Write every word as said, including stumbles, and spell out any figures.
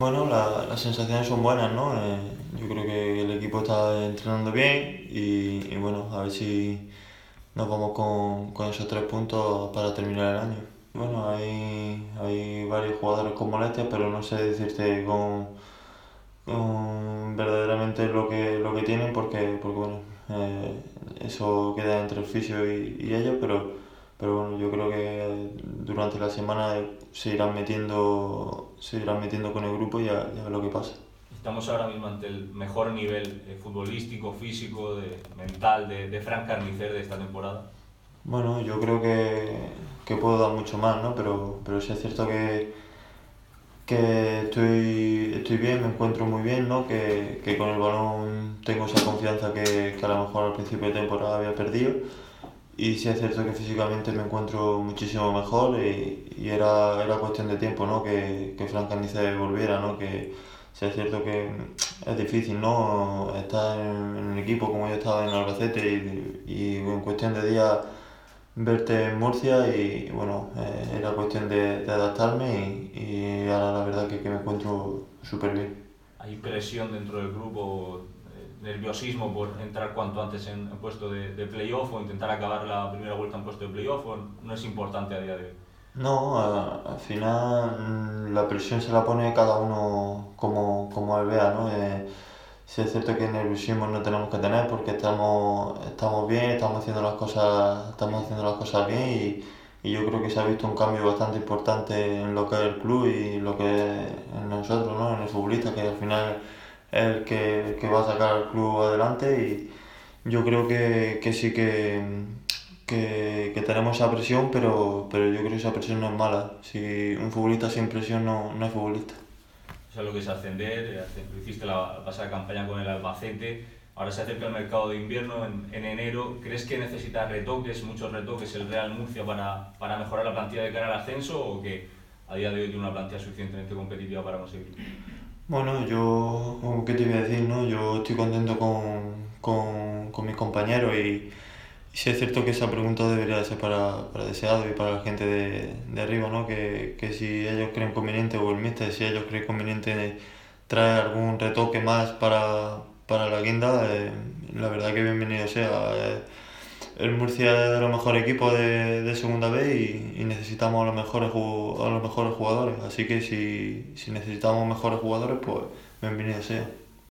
Bueno, la- las sensaciones son buenas, ¿no? Eh, yo creo que el equipo está entrenando bien y, y bueno, a ver si nos vamos con, con esos tres puntos para terminar el año. Bueno, hay, hay varios jugadores con molestias, pero no sé decirte con, con verdaderamente lo que, lo que tienen porque, porque bueno, eh, eso queda entre el fisio y, y ellos, pero, pero bueno, yo creo que durante la semana se irán metiendo, se irán metiendo con el grupo y a, y a ver lo que pasa. Estamos ahora mismo ante el mejor nivel eh, futbolístico, físico, de, mental de, de Fran Carnicer de esta temporada. Bueno, yo creo que, que puedo dar mucho más, ¿no? Pero, pero sí es cierto que, que estoy, estoy bien, me encuentro muy bien, ¿no? Que, que con el balón tengo esa confianza que, que a lo mejor al principio de temporada había perdido. Y sí es cierto que físicamente me encuentro muchísimo mejor y, y era, era cuestión de tiempo, ¿no? Que, que Fran Carnicer volviera, ¿no? Que sí es cierto que es difícil, ¿no? Estar en, en un equipo como yo estaba en Albacete y, y en cuestión de días verte en Murcia y bueno, eh, era cuestión de, de adaptarme y, y ahora la verdad que, que me encuentro súper bien. Hay presión dentro del grupo, eh, nerviosismo por entrar cuanto antes en, en puesto de, de playoff o intentar acabar la primera vuelta en puesto de playoff, o no es importante a día de hoy. No, a- al final mm, la presión se la pone cada uno como, como él vea, ¿no? Eh, sí es cierto que nerviosismo no tenemos que tener porque estamos, estamos bien, estamos haciendo las cosas, estamos haciendo las cosas bien y, y yo creo que se ha visto un cambio bastante importante en lo que es el club y lo que es en nosotros, ¿no? En el futbolista, que al final es el que, el que va a sacar al club adelante y yo creo que, que sí que, que, que tenemos esa presión, pero, pero yo creo que esa presión no es mala. Si un futbolista sin presión no, no es futbolista. O sea, lo que es ascender, eh, hace- lo hiciste la, la pasada campaña con el Albacete, ahora se acerca el mercado de invierno en, en enero. ¿Crees que necesita retoques, muchos retoques el Real Murcia para, para mejorar la plantilla de cara al ascenso, o que a día de hoy tiene una plantilla suficientemente competitiva para conseguirlo? Bueno, yo, como que te iba a decir, ¿no? Yo estoy contento con, con, con mis compañeros y, y sí es cierto que esa pregunta debería de ser para, para deseado y para la gente de, de arriba, ¿no? Que, que si ellos creen conveniente o el míster, si ellos creen conveniente traer algún retoque más para, para la guinda, eh, la verdad que bienvenido sea. Eh, el Murcia es de los mejores equipos de, de segunda B y, y necesitamos a los, mejores, a los mejores jugadores, así que si, si necesitamos mejores jugadores, pues bienvenido sea.